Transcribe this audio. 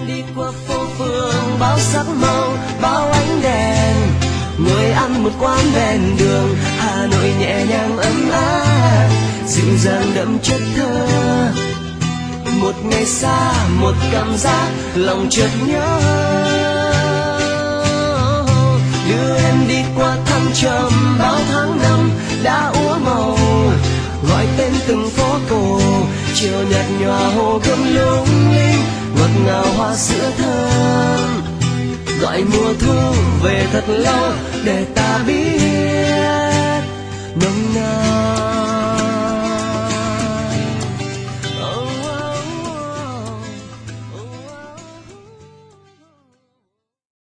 đi qua phố phường bao sắc màu bao ánh đèn, ngồi ăn một quán ven đường Hà Nội nhẹ nhàng ấm áp dịu dàng đậm chất thơ. Một ngày xa một cảm giác lòng chợt nhớ, đưa em đi qua thăng trầm bao tháng năm đã úa màu, gọi tên từng phố cổ chiều nhạt nhòa hồ gươm lung linh ngọt ngào hoa sữa thơm, gọi mùa thu về thật lâu để ta biết nồng nàn.